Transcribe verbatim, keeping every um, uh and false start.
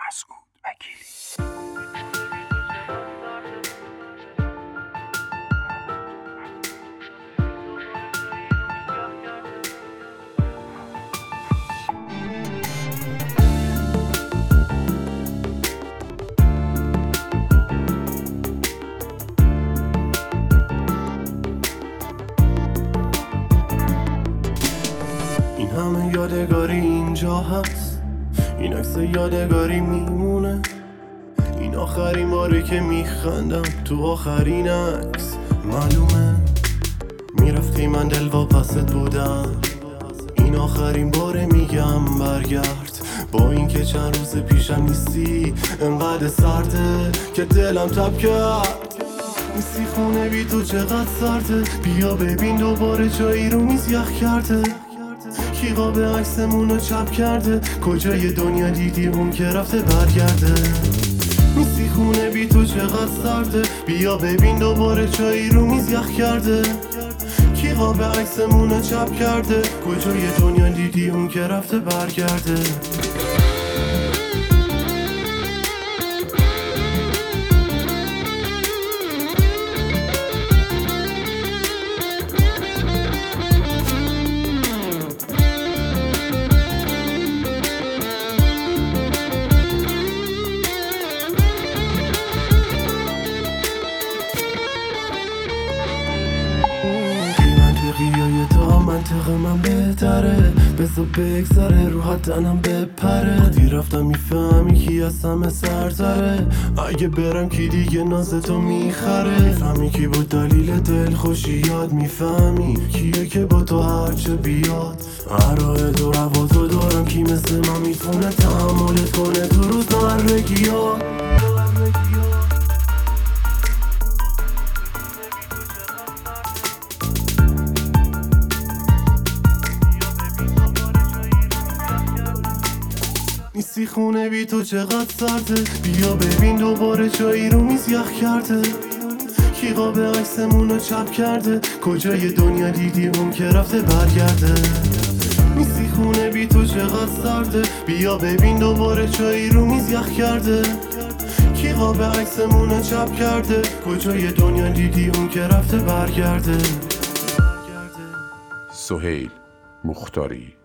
مسعود وکیلی. این همه یادگاری اینجا هست، این عکس یادگاری میمونه، این آخرین باره که میخندم تو آخرین عکس. معلومه میرفتی من دل واپست بودم، این آخرین باره میگم برگرد. با اینکه چند روز پیشم نیستی، انقدر سرده که دلم تب کرد. نیستی خونه بی تو چقدر سرده، بیا ببین دوباره جایی رو میز یخ کرده. کی قاب عکسمونو چپ کرده، کجای دنیا دیدی اون که رفته برگرده. نیستی خونه بی تو چقدر سرده، بیا ببین دوباره چایی رو میز یخ کرده. کی قاب عکسمونو چپ کرده، کجای دنیا دیدی اون که رفته برگرده. قیای تا منطق من بهتره، بذار بگذره رو حدنم بپره. وقتی رفتم میفهمی کی از همه سرتره، اگه برم کی دیگه نازتو میخره. میفهمی کی بود دلیل دل خوشی یاد، میفهمی کیه که با تو هرچه بیاد. هر راه دو روا تو دارم، کی مثل من میتونه تحملت کنه تو روزمرگی ها. نیستی خونه بی تو چقدر سرده، بیا ببین دوباره جایی رو میز یخ کرده. کی قاب عکسمونو چپ کرده، کجای دنیا دیدی اون که رفته برگرده. نیستی خونه بی تو چقدر سرده، بیا ببین دوباره جایی رو میز یخ کرده. کی قاب عکسمونو چپ کرده، کجای دنیا دیدی اون که رفته برگرده. سهیل مختاری